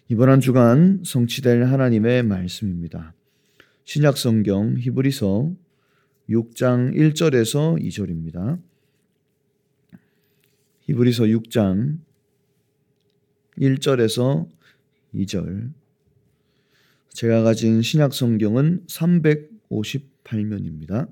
이번 한 주간 성취될 하나님의 말씀입니다. 신약성경 히브리서 6장 1절에서 2절입니다. 히브리서 6장 1절에서 2절. 제가 가진 신약성경은 358면입니다.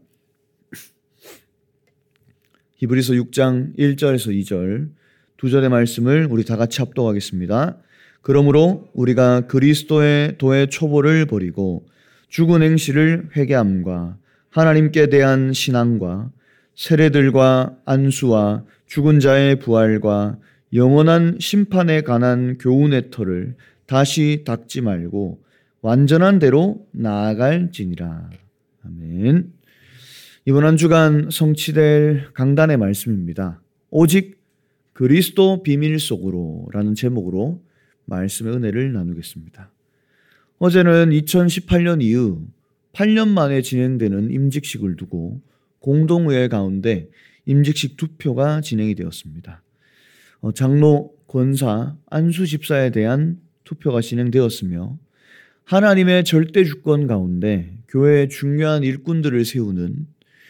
히브리서 6장 1절에서 2절 두 절의 말씀을 우리 다 같이 합독하겠습니다. 그러므로 우리가 그리스도의 도의 초보를 버리고 죽은 행실을 회개함과 하나님께 대한 신앙과 세례들과 안수와 죽은 자의 부활과 영원한 심판에 관한 교훈의 터를 다시 닦지 말고 완전한 대로 나아갈지니라. 아멘. 이번 한 주간 성취될 강단의 말씀입니다. 오직 그리스도 비밀 속으로 라는 제목으로 말씀의 은혜를 나누겠습니다. 어제는 2018년 이후 8년 만에 진행되는 임직식을 두고 공동의회 가운데 임직식 투표가 진행이 되었습니다. 장로, 권사, 안수 집사에 대한 투표가 진행되었으며 하나님의 절대 주권 가운데 교회의 중요한 일꾼들을 세우는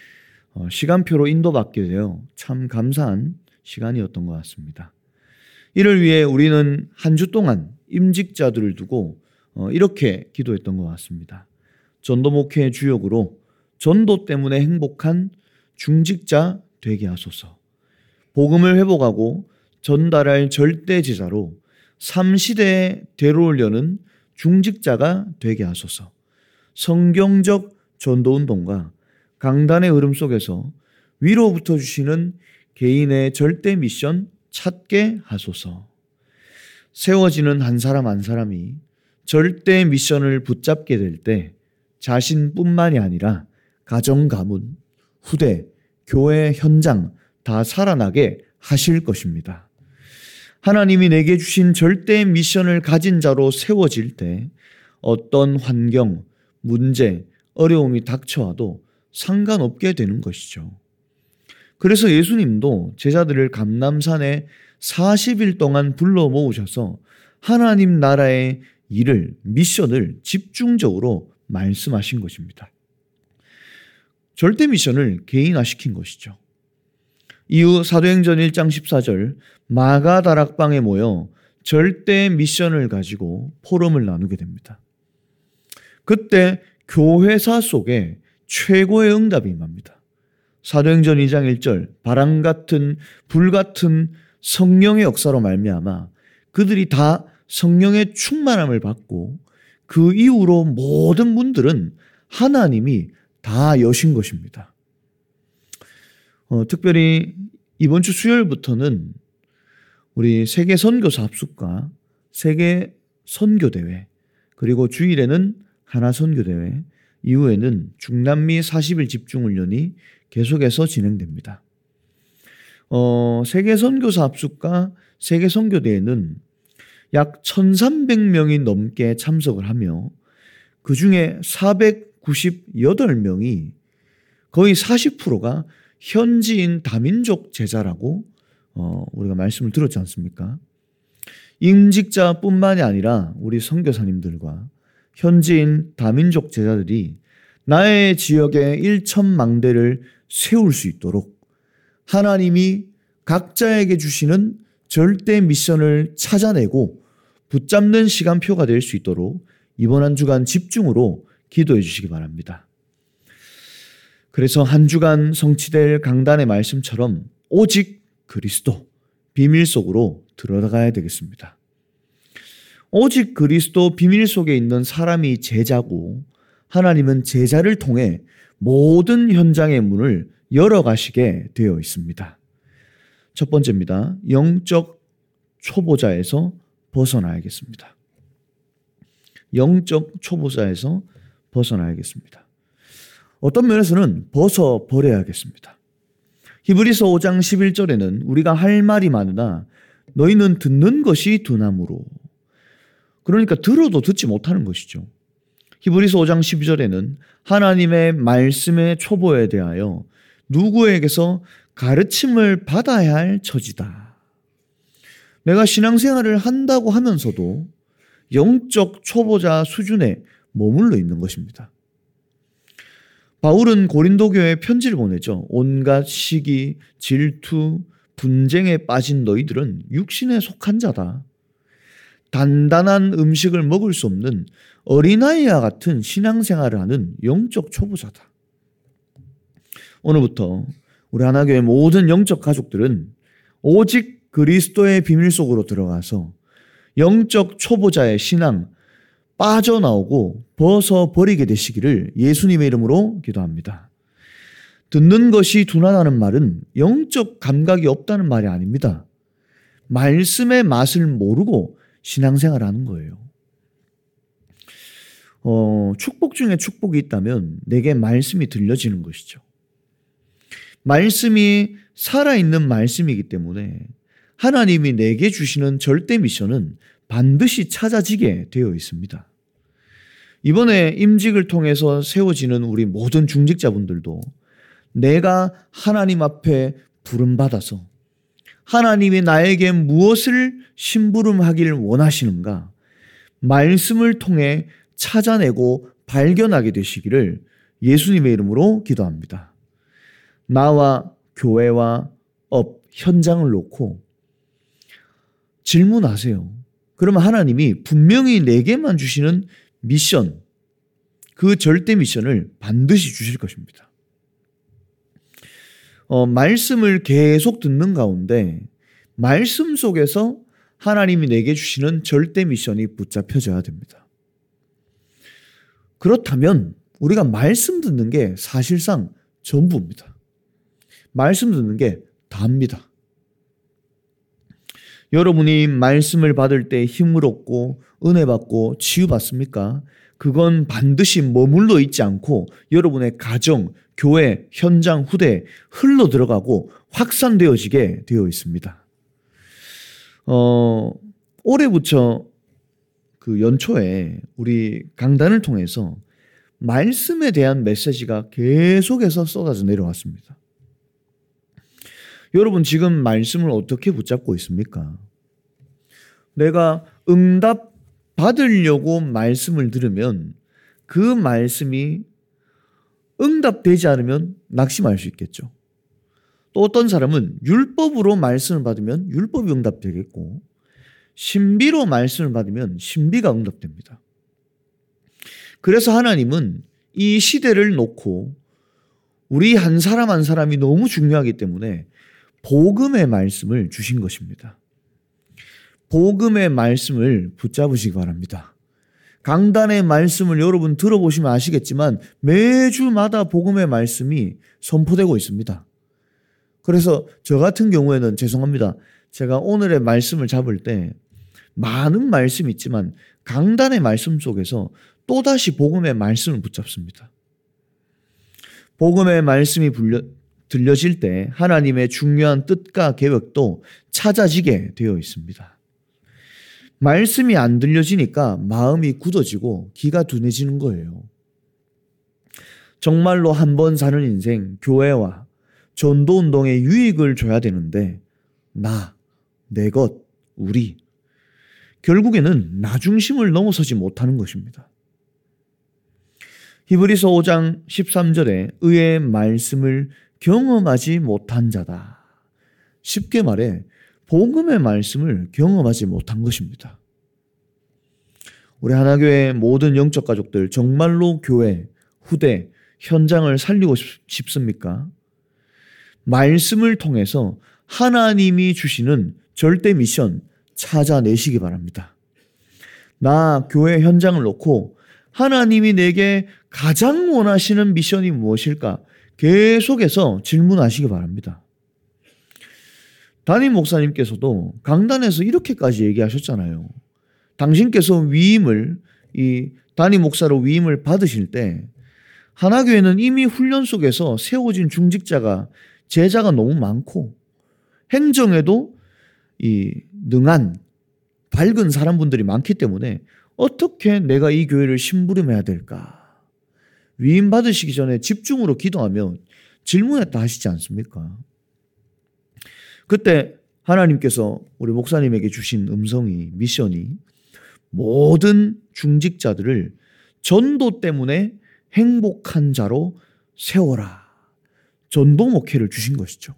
시간표로 인도받게 되어 참 감사한 시간이었던 것 같습니다. 이를 위해 우리는 한 주 동안 임직자들을 두고 이렇게 기도했던 것 같습니다. 전도 목회의 주역으로 전도 때문에 행복한 중직자 되게 하소서. 복음을 회복하고 전달할 절대 제자로 3시대에 되돌려는 중직자가 되게 하소서. 성경적 전도운동과 강단의 흐름 속에서 위로부터 주시는 개인의 절대 미션 찾게 하소서. 세워지는 한 사람 한 사람이 절대 미션을 붙잡게 될 때 자신뿐만이 아니라 가정, 가문, 후대, 교회, 현장 다 살아나게 하실 것입니다. 하나님이 내게 주신 절대 미션을 가진 자로 세워질 때 어떤 환경, 문제, 어려움이 닥쳐와도 상관없게 되는 것이죠. 그래서 예수님도 제자들을 감람산에 40일 동안 불러 모으셔서 하나님 나라의 일을, 미션을 집중적으로 말씀하신 것입니다. 절대 미션을 개인화시킨 것이죠. 이후 사도행전 1장 14절 마가다락방에 모여 절대 미션을 가지고 포럼을 나누게 됩니다. 그때 교회사 속에 최고의 응답이 임합니다. 사도행전 2장 1절 바람 같은 불 같은 성령의 역사로 말미암아 그들이 다 성령의 충만함을 받고 그 이후로 모든 문들은 하나님이 다 여신 것입니다. 특별히 이번 주 수요일부터는 우리 세계 선교사 합숙과 세계 선교대회, 그리고 주일에는 하나 선교대회, 이후에는 중남미 40일 집중훈련이 계속해서 진행됩니다. 세계 선교사 합숙과 세계 선교대회는 약 1,300명이 넘게 참석을 하며 그 중에 498명이 거의 40%가 현지인 다민족 제자라고 우리가 말씀을 들었지 않습니까? 임직자뿐만이 아니라 우리 선교사님들과 현지인 다민족 제자들이 나의 지역에 1,000망대를 세울 수 있도록 하나님이 각자에게 주시는 절대 미션을 찾아내고 붙잡는 시간표가 될 수 있도록 이번 한 주간 집중으로 기도해 주시기 바랍니다. 그래서 한 주간 성취될 강단의 말씀처럼 오직 그리스도 비밀 속으로 들어가야 되겠습니다. 오직 그리스도 비밀 속에 있는 사람이 제자고 하나님은 제자를 통해 모든 현장의 문을 열어가시게 되어 있습니다. 첫 번째입니다. 영적 초보자에서 벗어나야겠습니다. 영적 초보자에서 벗어나야겠습니다. 어떤 면에서는 벗어버려야겠습니다. 히브리서 5장 11절에는 우리가 할 말이 많으나 너희는 듣는 것이 두나무로. 그러니까 들어도 듣지 못하는 것이죠. 히브리서 5장 12절에는 하나님의 말씀의 초보에 대하여 누구에게서 가르침을 받아야 할 처지다. 내가 신앙생활을 한다고 하면서도 영적 초보자 수준에 머물러 있는 것입니다. 바울은 고린도 교회에 편지를 보내죠. 온갖 시기, 질투, 분쟁에 빠진 너희들은 육신에 속한 자다. 단단한 음식을 먹을 수 없는 어린아이와 같은 신앙생활을 하는 영적 초보자다. 오늘부터 우리 하나교회 모든 영적 가족들은 오직 그리스도의 비밀 속으로 들어가서 영적 초보자의 신앙 빠져나오고 벗어버리게 되시기를 예수님의 이름으로 기도합니다. 듣는 것이 둔하다는 말은 영적 감각이 없다는 말이 아닙니다. 말씀의 맛을 모르고 신앙생활을 하는 거예요. 축복 중에 축복이 있다면 내게 말씀이 들려지는 것이죠. 말씀이 살아있는 말씀이기 때문에 하나님이 내게 주시는 절대 미션은 반드시 찾아지게 되어 있습니다. 이번에 임직을 통해서 세워지는 우리 모든 중직자분들도 내가 하나님 앞에 부름받아서 하나님이 나에게 무엇을 심부름하기를 원하시는가 말씀을 통해 찾아내고 발견하게 되시기를 예수님의 이름으로 기도합니다. 나와 교회와 업, 현장을 놓고 질문하세요. 그러면 하나님이 분명히 내게만 주시는 미션, 그 절대 미션을 반드시 주실 것입니다. 말씀을 계속 듣는 가운데 말씀 속에서 하나님이 내게 주시는 절대 미션이 붙잡혀져야 됩니다. 그렇다면 우리가 말씀 듣는 게 사실상 전부입니다. 말씀 듣는 게 다입니다. 여러분이 말씀을 받을 때 힘을 얻고 은혜 받고 치유받습니까? 그건 반드시 머물러 있지 않고 여러분의 가정, 교회, 현장, 후대에 흘러 들어가고 확산되어지게 되어 있습니다. 올해부터 그 연초에 우리 강단을 통해서 말씀에 대한 메시지가 계속해서 쏟아져 내려왔습니다. 여러분 지금 말씀을 어떻게 붙잡고 있습니까? 내가 응답 받으려고 말씀을 들으면 그 말씀이 응답되지 않으면 낙심할 수 있겠죠. 또 어떤 사람은 율법으로 말씀을 받으면 율법이 응답되겠고 신비로 말씀을 받으면 신비가 응답됩니다. 그래서 하나님은 이 시대를 놓고 우리 한 사람 한 사람이 너무 중요하기 때문에 복음의 말씀을 주신 것입니다. 복음의 말씀을 붙잡으시기 바랍니다. 강단의 말씀을 여러분 들어보시면 아시겠지만 매주마다 복음의 말씀이 선포되고 있습니다. 그래서 저 같은 경우에는 죄송합니다. 제가 오늘의 말씀을 잡을 때 많은 말씀이 있지만 강단의 말씀 속에서 또다시 복음의 말씀을 붙잡습니다. 복음의 말씀이 들려질 때 하나님의 중요한 뜻과 계획도 찾아지게 되어 있습니다. 말씀이 안 들려지니까 마음이 굳어지고 기가 둔해지는 거예요. 정말로 한 번 사는 인생, 교회와 전도운동에 유익을 줘야 되는데 나, 내 것, 우리 결국에는 나 중심을 넘어서지 못하는 것입니다. 히브리서 5장 13절에 의의 말씀을 경험하지 못한 자다. 쉽게 말해 복음의 말씀을 경험하지 못한 것입니다. 우리 하나교회 모든 영적 가족들 정말로 교회, 후대, 현장을 살리고 싶습니까? 말씀을 통해서 하나님이 주시는 절대 미션 찾아내시기 바랍니다. 나 교회 현장을 놓고 하나님이 내게 가장 원하시는 미션이 무엇일까? 계속해서 질문하시기 바랍니다. 담임 목사님께서도 강단에서 이렇게까지 얘기하셨잖아요. 당신께서 위임을 이 담임 목사로 위임을 받으실 때 하나교회는 이미 훈련 속에서 세워진 중직자가 제자가 너무 많고 행정에도 이 능한 밝은 사람분들이 많기 때문에 어떻게 내가 이 교회를 심부름해야 될까? 위임 받으시기 전에 집중으로 기도하며 질문했다 하시지 않습니까? 그때 하나님께서 우리 목사님에게 주신 음성이 미션이 모든 중직자들을 전도 때문에 행복한 자로 세워라. 전도 목회를 주신 것이죠.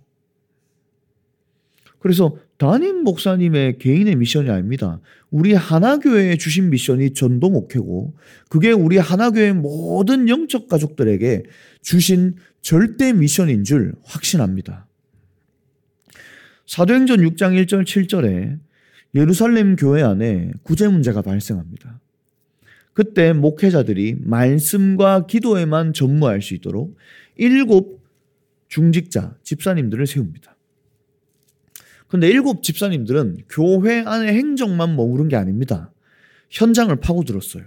그래서 담임 목사님의 개인의 미션이 아닙니다. 우리 하나교회에 주신 미션이 전도 목회고 그게 우리 하나교회 모든 영적 가족들에게 주신 절대 미션인 줄 확신합니다. 사도행전 6장 1절 7절에 예루살렘 교회 안에 구제 문제가 발생합니다. 그때 목회자들이 말씀과 기도에만 전무할 수 있도록 7 중직자 집사님들을 세웁니다. 그런데 7 집사님들은 교회 안에 행정만 머무른 게 아닙니다. 현장을 파고들었어요.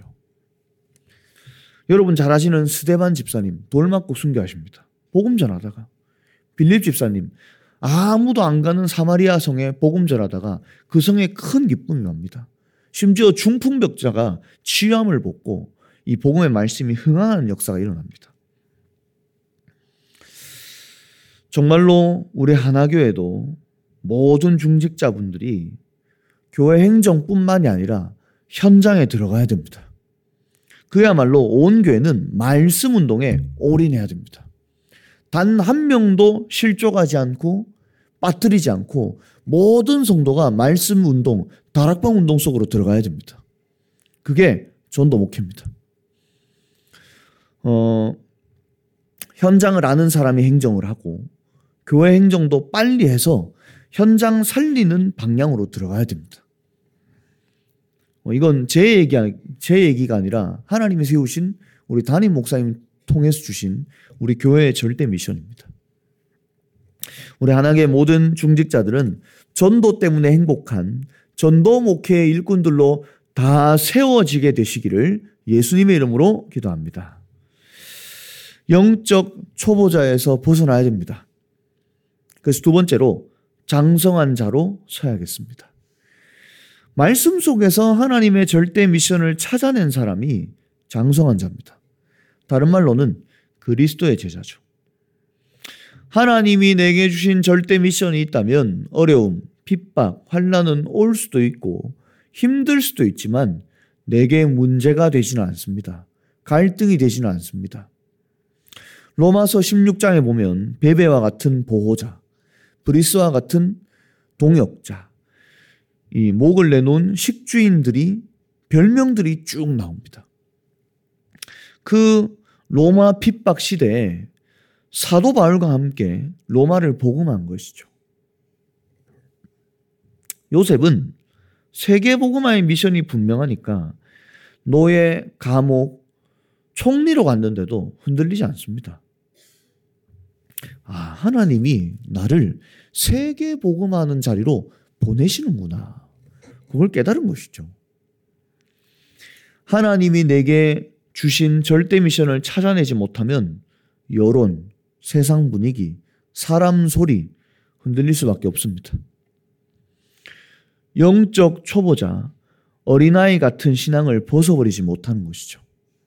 여러분 잘 아시는 스데반 집사님 돌맞고 순교하십니다. 복음 전하다가 빌립 집사님 아무도 안 가는 사마리아 성에 복음 전하다가 그 성에 큰 기쁨이 옵니다. 심지어 중풍병자가 치유함을 받고 이 복음의 말씀이 흥하는 역사가 일어납니다. 정말로 우리 하나교회도 모든 중직자분들이 교회 행정뿐만이 아니라 현장에 들어가야 됩니다. 그야말로 온 교회는 말씀 운동에 올인해야 됩니다. 단 한 명도 실족하지 않고 빠뜨리지 않고 모든 성도가 말씀 운동, 다락방 운동 속으로 들어가야 됩니다. 그게 전도 목회입니다. 현장을 아는 사람이 행정을 하고 교회 행정도 빨리 해서 현장 살리는 방향으로 들어가야 됩니다. 이건 제 얘기가 아니라 하나님이 세우신 우리 담임 목사님 통해서 주신 우리 교회의 절대 미션입니다. 우리 하나교회 모든 중직자들은 전도 때문에 행복한 전도 목회의 일꾼들로 다 세워지게 되시기를 예수님의 이름으로 기도합니다. 영적 초보자에서 벗어나야 됩니다. 그래서 두 번째로 장성한 자로 서야겠습니다. 말씀 속에서 하나님의 절대 미션을 찾아낸 사람이 장성한 자입니다. 다른 말로는 그리스도의 제자죠. 하나님이 내게 주신 절대 미션이 있다면 어려움, 핍박, 환난은 올 수도 있고 힘들 수도 있지만 내게 문제가 되지는 않습니다. 갈등이 되지는 않습니다. 로마서 16장에 보면 베베와 같은 보호자, 브리스와 같은 동역자, 이 목을 내놓은 식주인들이 별명들이 쭉 나옵니다. 그 로마 핍박 시대에 사도 바울과 함께 로마를 복음한 것이죠. 요셉은 세계 복음화의 미션이 분명하니까 노예, 감옥, 총리로 갔는데도 흔들리지 않습니다. 하나님이 나를 세계 복음하는 자리로 보내시는구나. 그걸 깨달은 것이죠. 하나님이 내게 주신 절대 미션을 찾아내지 못하면 여론, 세상 분위기, 사람 소리 흔들릴 수밖에 없습니다. 영적 초보자, 어린아이 같은 신앙을 벗어버리지 못하는 것이죠.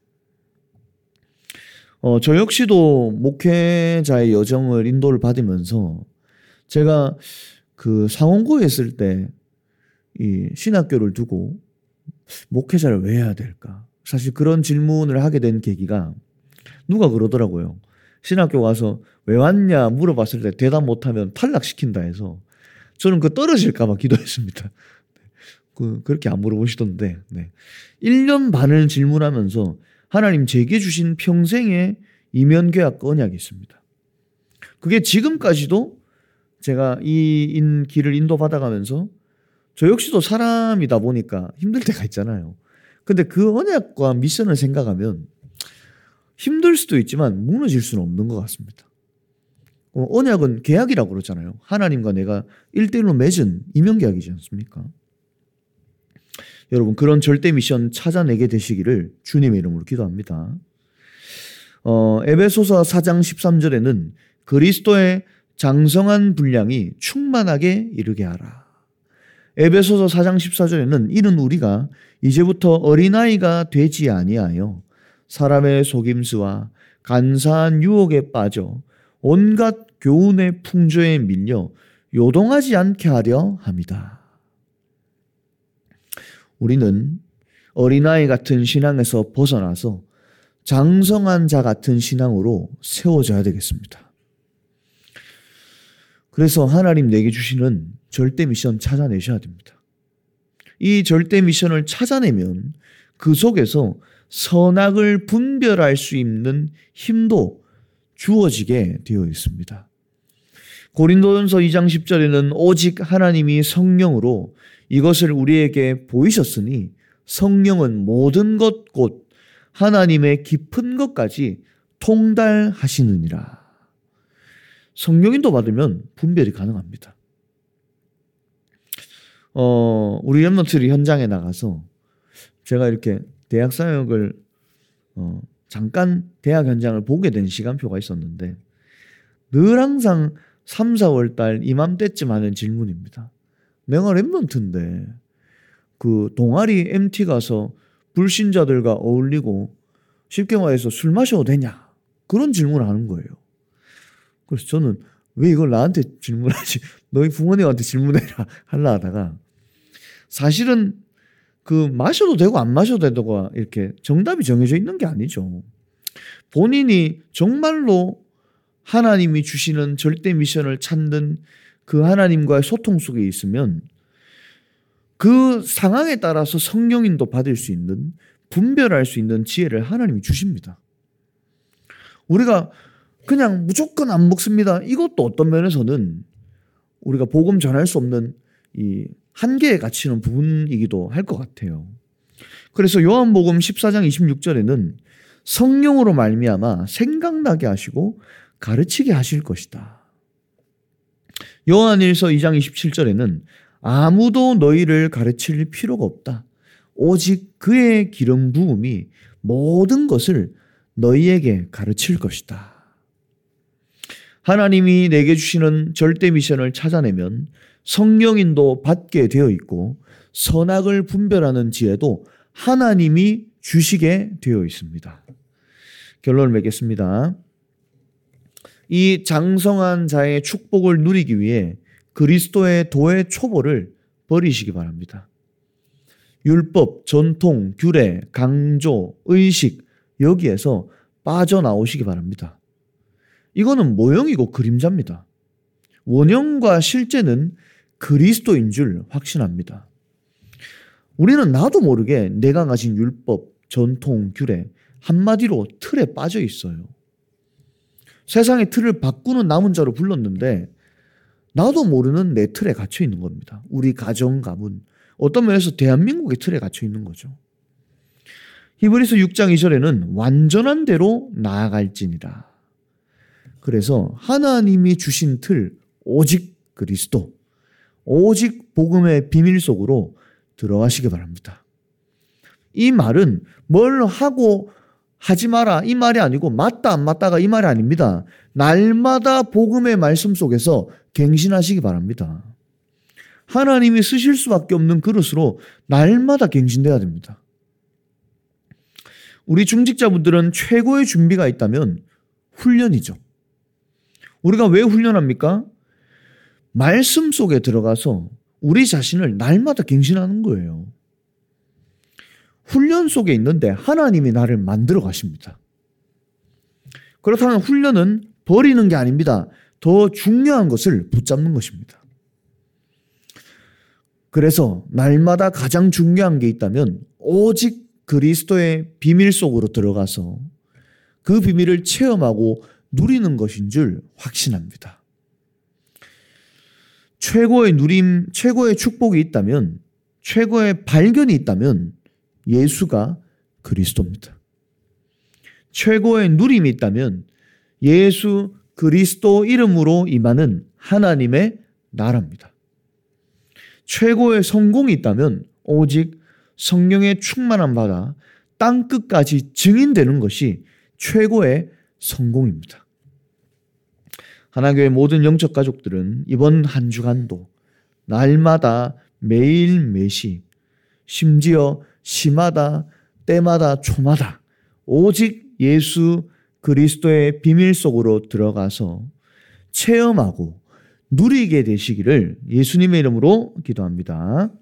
저 역시도 목회자의 여정을 인도를 받으면서 제가 그 상원고에 있을 때 이 신학교를 두고 목회자를 왜 해야 될까? 사실 그런 질문을 하게 된 계기가 누가 그러더라고요. 신학교 와서 왜 왔냐 물어봤을 때 대답 못하면 탈락시킨다 해서 저는 그 떨어질까 봐 기도했습니다. 그렇게 안 물어보시던데 1년 반을 질문하면서 하나님 제게 주신 평생의 이면계약과 언약이 있습니다. 그게 지금까지도 제가 이 길을 인도받아가면서 저 역시도 사람이다 보니까 힘들 때가 있잖아요. 근데 그 언약과 미션을 생각하면 힘들 수도 있지만 무너질 수는 없는 것 같습니다. 언약은 계약이라고 그러잖아요. 하나님과 내가 1대1로 맺은 이면계약이지 않습니까? 여러분 그런 절대 미션 찾아내게 되시기를 주님의 이름으로 기도합니다. 에베소서 4장 13절에는 그리스도의 장성한 분량이 충만하게 이르게 하라. 에베소서 4장 14절에는 이는 우리가 이제부터 어린아이가 되지 아니하여 사람의 속임수와 간사한 유혹에 빠져 온갖 교훈의 풍조에 밀려 요동하지 않게 하려 합니다. 우리는 어린아이 같은 신앙에서 벗어나서 장성한 자 같은 신앙으로 세워져야 되겠습니다. 그래서 하나님 내게 주시는 절대 미션 찾아내셔야 됩니다. 이 절대 미션을 찾아내면 그 속에서 선악을 분별할 수 있는 힘도 주어지게 되어 있습니다. 고린도전서 2장 10절에는 오직 하나님이 성령으로 이것을 우리에게 보이셨으니 성령은 모든 것 곧 하나님의 깊은 것까지 통달하시느니라. 성령인도 받으면 분별이 가능합니다. 우리 렘넌트들이 현장에 나가서 제가 이렇게 대학 사역을 잠깐 대학 현장을 보게 된 시간표가 있었는데 늘 항상 3, 4월 달 이맘때쯤 하는 질문입니다. 내가 렘넌트인데 그 동아리 MT 가서 불신자들과 어울리고 쉽게 말해서 술 마셔도 되냐? 그런 질문을 하는 거예요. 그래서 저는 왜 이걸 나한테 질문하지? 너희 부모님한테 질문해라 하려 하다가 사실은 그 마셔도 되고 안 마셔도 되고 이렇게 정답이 정해져 있는 게 아니죠. 본인이 정말로 하나님이 주시는 절대 미션을 찾는 그 하나님과의 소통 속에 있으면 그 상황에 따라서 성령인도 받을 수 있는, 분별할 수 있는 지혜를 하나님이 주십니다. 우리가 그냥 무조건 안 먹습니다. 이것도 어떤 면에서는 우리가 복음 전할 수 없는 이 한계에 갇히는 부분이기도 할 것 같아요. 그래서 요한복음 14장 26절에는 성령으로 말미암아 생각나게 하시고 가르치게 하실 것이다. 요한일서 2장 27절에는 아무도 너희를 가르칠 필요가 없다. 오직 그의 기름 부음이 모든 것을 너희에게 가르칠 것이다. 하나님이 내게 주시는 절대 미션을 찾아내면 성령인도 받게 되어 있고 선악을 분별하는 지혜도 하나님이 주시게 되어 있습니다. 결론을 맺겠습니다. 이 장성한 자의 축복을 누리기 위해 그리스도의 도의 초보를 버리시기 바랍니다. 율법, 전통, 규례, 강조, 의식 여기에서 빠져나오시기 바랍니다. 이거는 모형이고 그림자입니다. 원형과 실제는 그리스도인 줄 확신합니다. 우리는 나도 모르게 내가 가진 율법, 전통, 규례 한마디로 틀에 빠져 있어요. 세상의 틀을 바꾸는 남은 자로 불렀는데 나도 모르는 내 틀에 갇혀 있는 겁니다. 우리 가정, 가문, 어떤 면에서 대한민국의 틀에 갇혀 있는 거죠. 히브리서 6장 2절에는 완전한 대로 나아갈지니라. 그래서 하나님이 주신 틀, 오직 그리스도, 오직 복음의 비밀 속으로 들어가시기 바랍니다. 이 말은 뭘 하고 하지 마라 이 말이 아니고 맞다 안 맞다가 이 말이 아닙니다. 날마다 복음의 말씀 속에서 갱신하시기 바랍니다. 하나님이 쓰실 수밖에 없는 그릇으로 날마다 갱신돼야 됩니다. 우리 중직자분들은 최고의 준비가 있다면 훈련이죠. 우리가 왜 훈련합니까? 말씀 속에 들어가서 우리 자신을 날마다 갱신하는 거예요. 훈련 속에 있는데 하나님이 나를 만들어 가십니다. 그렇다면 훈련은 버리는 게 아닙니다. 더 중요한 것을 붙잡는 것입니다. 그래서 날마다 가장 중요한 게 있다면 오직 그리스도의 비밀 속으로 들어가서 그 비밀을 체험하고 누리는 것인 줄 확신합니다. 최고의 누림, 최고의 축복이 있다면, 최고의 발견이 있다면 예수가 그리스도입니다. 최고의 누림이 있다면 예수 그리스도 이름으로 임하는 하나님의 나라입니다. 최고의 성공이 있다면 오직 성령의 충만함 받아 땅끝까지 증인되는 것이 최고의 성공입니다. 하나교회 모든 영적 가족들은 이번 한 주간도 날마다 매일 매시 심지어 시마다 때마다 초마다 오직 예수 그리스도의 비밀 속으로 들어가서 체험하고 누리게 되시기를 예수님의 이름으로 기도합니다.